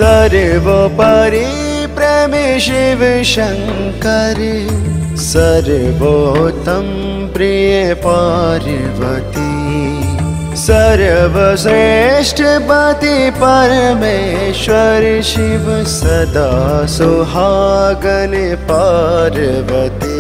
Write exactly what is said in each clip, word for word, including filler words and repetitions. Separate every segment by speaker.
Speaker 1: सर्वोपरि प्रेमी शिव शंकर, सर्वोत्तम प्रिय पार्वती, सर्वश्रेष्ठ पति परमेश्वर शिव, सदा सुहागन पार्वती।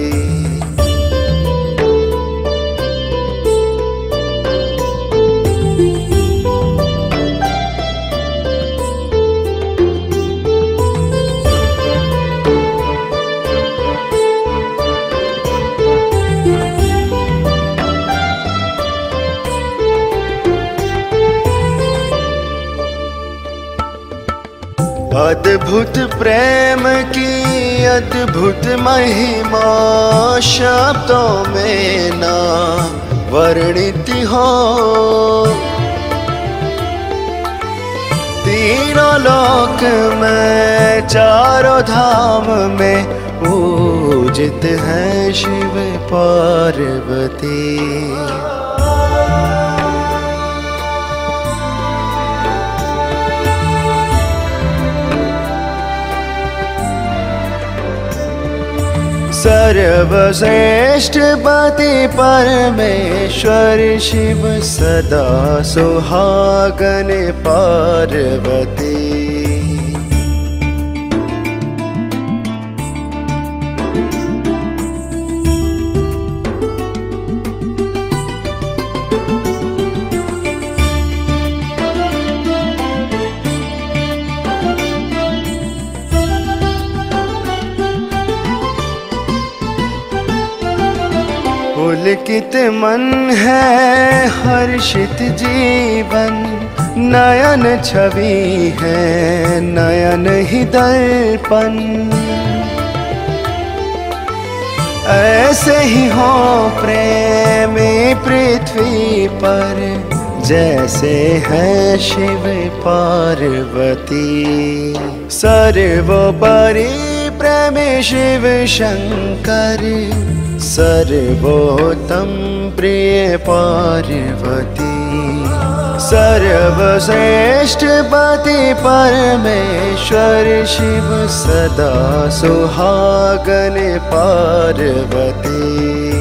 Speaker 1: अद्भुत प्रेम की अद्भुत महिमा, शब्दों में ना वर्णित हो। तीनों लोक में चारों धाम में पूजित है शिव पार्वती। सर्वश्रेष्ठ पति परमेश्वर शिव, सदा सुहागन पार्वती। पुलकित मन है हर्षित जीवन, नयन छवि है नयन ही दर्पण। ऐसे ही हो प्रेमी पृथ्वी पर, जैसे है शिव पार्वती। सर्वोपरि प्रेमी शिव शंकर, सर्वोत्तम प्रिय पार्वती, सर्वश्रेष्ठ पति परमेश्वर शिव, सदा सुहागन पार्वती।